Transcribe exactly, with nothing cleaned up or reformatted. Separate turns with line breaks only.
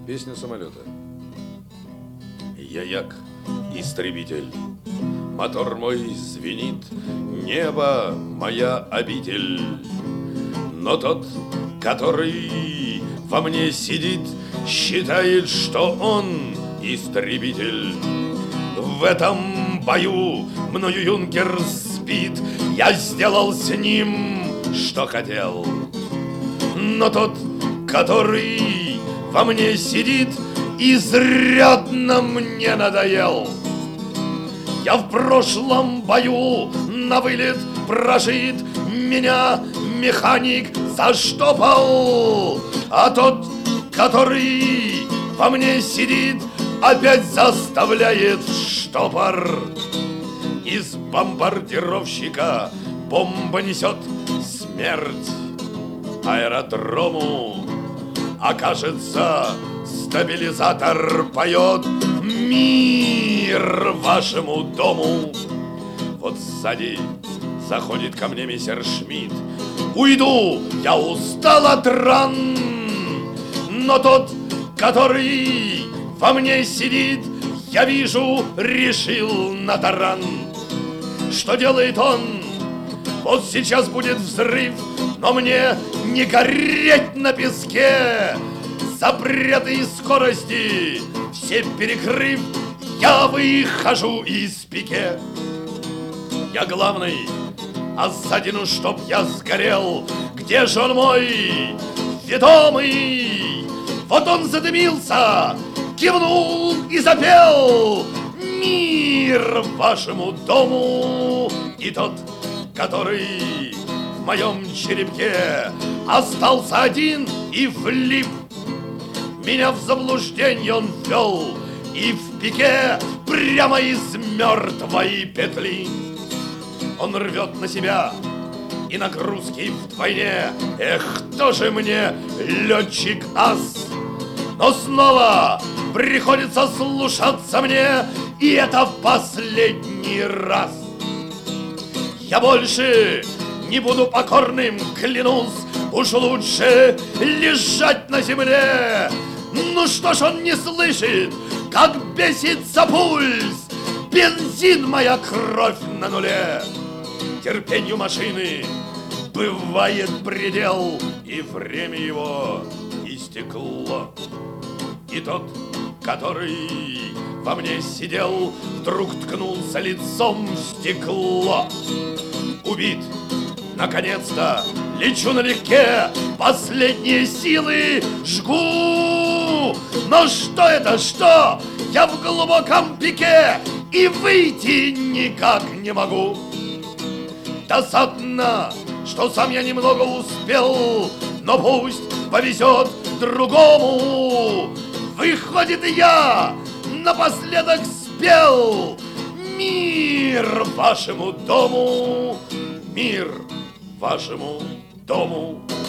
Песня самолета. Я як истребитель, мотор мой звенит, небо моя обитель. Но тот, который во мне сидит, считает, что он истребитель. В этом бою мною юнкер спит, я сделал с ним, что хотел. Но тот, который во мне сидит, изрядно мне надоел. Я в прошлом бою на вылет прожит, меня механик заштопал, а тот, который во мне сидит, опять заставляет в штопор. Из бомбардировщика бомба несет смерть аэродрому, окажется, стабилизатор поет мир вашему дому. Вот сзади заходит ко мне мистер Шмидт. Уйду, я устал от ран, но тот, который во мне сидит, я вижу, решил на таран. Что делает он? Вот сейчас будет взрыв, но мне не гореть на песке. Запреты и скорости все перекрыв, я выхожу из пике. Я главный, а сзади, ну чтоб я сгорел. Где же он мой ведомый? Вот он задымился, кивнул и запел: мир вашему дому. И тот, который в моем черепке остался один и влип, меня в заблуждение он ввел, и в пике прямо из мертвой петли он рвет на себя и нагрузки вдвойне. Эх, тоже мне летчик ас, но снова приходится слушаться мне, и это в последний раз. Я больше не буду покорным, клянусь, уж лучше лежать на земле. Ну что ж он не слышит, как бесится пульс, бензин, моя кровь на нуле. Терпению машины бывает предел, и время его истекло. И тот, который во мне сидел, вдруг ткнулся лицом в стекло. Убит, наконец-то, лечу налегке, последние силы жгу. Но что это, что? Я в глубоком пике и выйти никак не могу. Досадно, что сам я немного успел, но пусть повезет другому. Выходит, я напоследок спел: мир вашему дому, мир вашему дому.